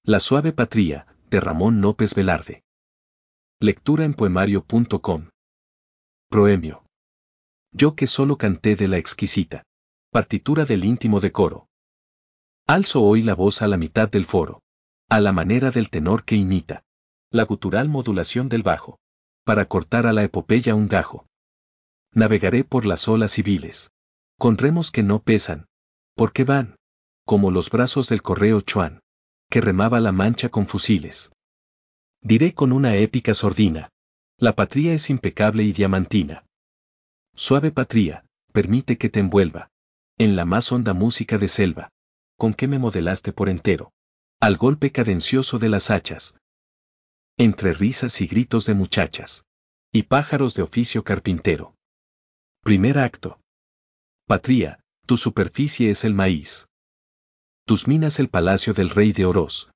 La suave patria, de Ramón López Velarde. Lectura en poemario.com. Proemio. Yo que solo canté de la exquisita partitura del íntimo decoro. Alzo hoy la voz a la mitad del foro, a la manera del tenor que imita la gutural modulación del bajo, para cortar a la epopeya un gajo. Navegaré por las olas civiles, con remos que no pesan, porque van, como los brazos del correo Chuan, que remaba la Mancha con fusiles. Diré con una épica sordina, la patria es impecable y diamantina. Suave patria, permite que te envuelva en la más honda música de selva, con que me modelaste por entero, al golpe cadencioso de las hachas, entre risas y gritos de muchachas, y pájaros de oficio carpintero. Primer acto. Patria, tu superficie es el maíz, tus minas el palacio del rey de Oroz,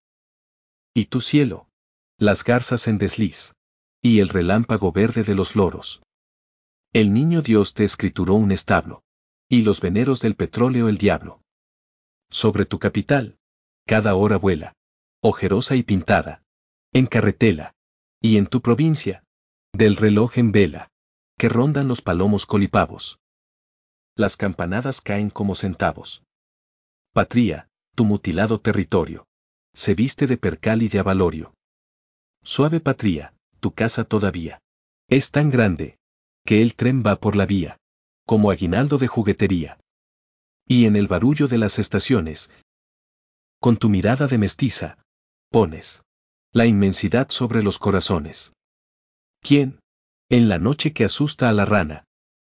y tu cielo, las garzas en desliz, y el relámpago verde de los loros. El niño Dios te escrituró un establo, y los veneros del petróleo el diablo. Sobre tu capital, cada hora vuela, ojerosa y pintada, en carretela, y en tu provincia, del reloj en vela, que rondan los palomos colipavos. Las campanadas caen como centavos. Patria, tu mutilado territorio, se viste de percal y de avalorio. Suave patria, tu casa todavía es tan grande, que el tren va por la vía, como aguinaldo de juguetería. Y en el barullo de las estaciones, con tu mirada de mestiza, pones la inmensidad sobre los corazones. ¿Quién, en la noche que asusta a la rana,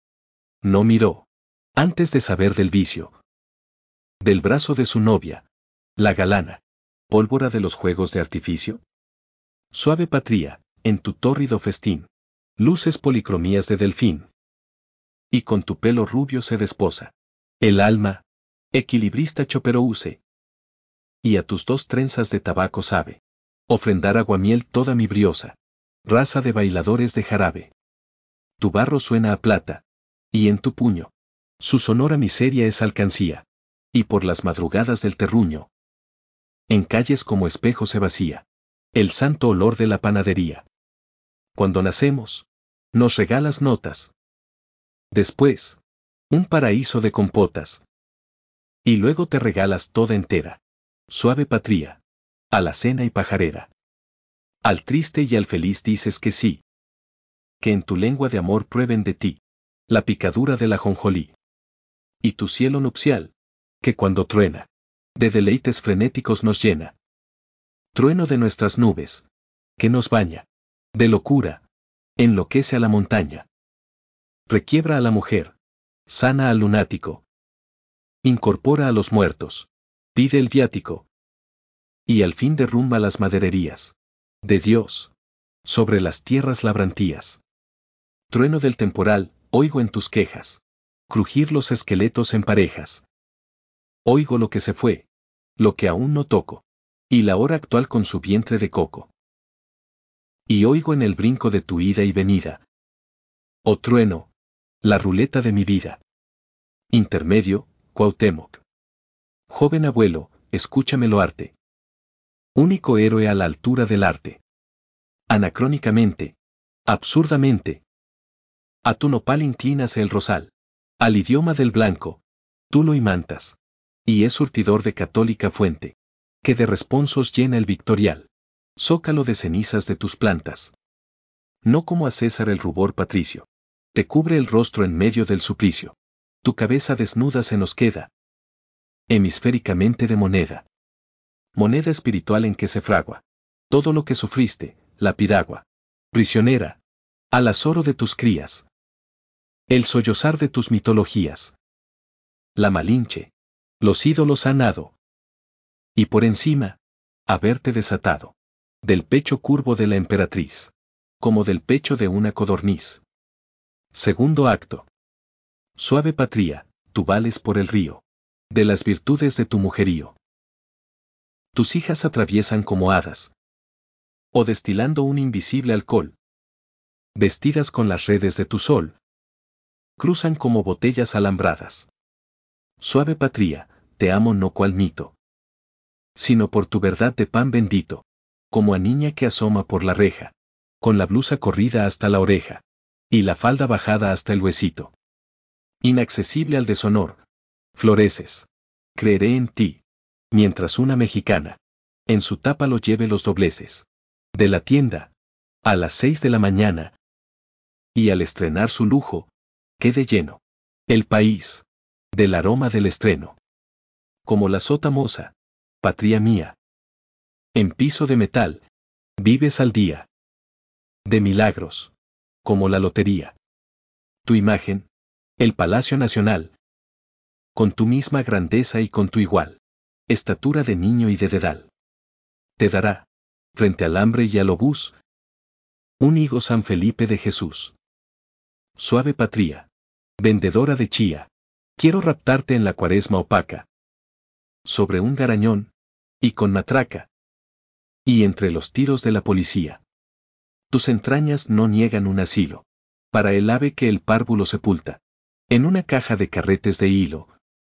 no miró, antes de saber del vicio, del brazo de su novia, la galana, pólvora de los juegos de artificio? Suave patria, en tu tórrido festín, luces policromías de delfín. Y con tu pelo rubio se desposa el alma, equilibrista choperouse. Y a tus dos trenzas de tabaco sabe ofrendar aguamiel toda mi briosa raza de bailadores de jarabe. Tu barro suena a plata, y en tu puño su sonora miseria es alcancía, y por las madrugadas del terruño, en calles como espejo se vacía el santo olor de la panadería. Cuando nacemos, nos regalas notas. Después, un paraíso de compotas. Y luego te regalas toda entera, suave patria, a la cena y pajarera. Al triste y al feliz dices que sí. Que en tu lengua de amor prueben de ti la picadura del ajonjolí. Y tu cielo nupcial, que cuando truena, de deleites frenéticos nos llena. Trueno de nuestras nubes, que nos baña, de locura, enloquece a la montaña. Requiebra a la mujer, sana al lunático. Incorpora a los muertos, pide el viático. Y al fin derrumba las madererías de Dios sobre las tierras labrantías. Trueno del temporal, oigo en tus quejas crujir los esqueletos en parejas. Oigo lo que se fue, lo que aún no toco, y la hora actual con su vientre de coco. Y oigo en el brinco de tu ida y venida, oh trueno, la ruleta de mi vida. Intermedio, Cuauhtémoc. Joven abuelo, escúchamelo arte. Único héroe a la altura del arte. Anacrónicamente, absurdamente. A tu nopal inclinas el rosal, al idioma del blanco, tú lo imantas, y es surtidor de católica fuente, que de responsos llena el victorial, zócalo de cenizas de tus plantas. No como a César el rubor patricio, te cubre el rostro en medio del suplicio, tu cabeza desnuda se nos queda, hemisféricamente de moneda. Moneda espiritual en que se fragua todo lo que sufriste, la piragua, prisionera, al azoro de tus crías. El sollozar de tus mitologías. La Malinche. Los ídolos han nado. Y por encima, haberte desatado. Del pecho curvo de la emperatriz. Como del pecho de una codorniz. Segundo acto. Suave patria, tú vales por el río. De las virtudes de tu mujerío. Tus hijas atraviesan como hadas. O destilando un invisible alcohol. Vestidas con las redes de tu sol. Cruzan como botellas alambradas. Suave patria, te amo no cual mito. sino por tu verdad de pan bendito, como a niña que asoma por la reja, con la blusa corrida hasta la oreja, y la falda bajada hasta el huesito. Inaccesible al deshonor, floreces. Creeré en ti, mientras una mexicana, en su tapa lo lleve los dobleces. De la tienda, a las 6 de la mañana, y al estrenar su lujo, quede lleno el país del aroma del estreno. Como la sota moza, patria mía. En piso de metal, vives al día. De milagros, como la lotería. Tu imagen, el Palacio Nacional, con tu misma grandeza y con tu igual estatura de niño y de dedal. Te dará, frente al hambre y al obús, un higo San Felipe de Jesús. Suave patria, vendedora de chía, quiero raptarte en la cuaresma opaca. Sobre un garañón, y con matraca, y entre los tiros de la policía. Tus entrañas no niegan un asilo, para el ave que el párvulo sepulta, en una caja de carretes de hilo.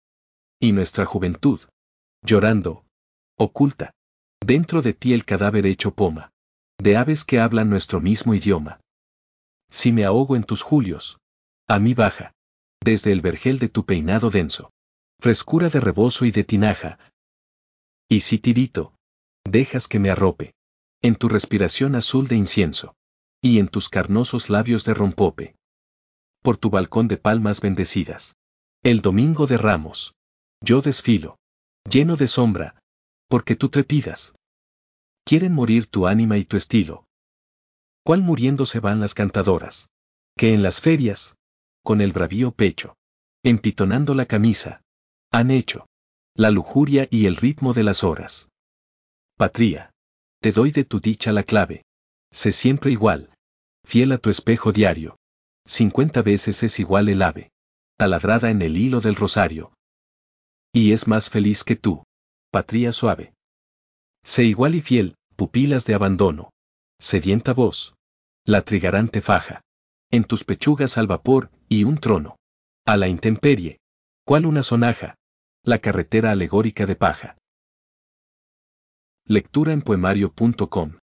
Y nuestra juventud, llorando, oculta, dentro de ti el cadáver hecho poma, de aves que hablan nuestro mismo idioma. Si me ahogo en tus julios, a mí baja, desde el vergel de tu peinado denso, frescura de rebozo y de tinaja. Y si tirito, dejas que me arrope, en tu respiración azul de incienso, y en tus carnosos labios de rompope. Por tu balcón de palmas bendecidas, el domingo de Ramos, yo desfilo, lleno de sombra, porque tú trepidas. Quieren morir tu ánima y tu estilo. ¿Cuál muriéndose van las cantadoras? Que en las ferias, con el bravío pecho, empitonando la camisa, han hecho la lujuria y el ritmo de las horas. Patria, te doy de tu dicha la clave. Sé siempre igual, fiel a tu espejo diario. 50 veces es igual el ave, taladrada en el hilo del rosario. Y es más feliz que tú, patria suave. Sé igual y fiel, pupilas de abandono. Sedienta voz, la trigarante faja. En tus pechugas al vapor, y un trono. A la intemperie, cual una sonaja, la carretera alegórica de paja. Lectura en poemario.com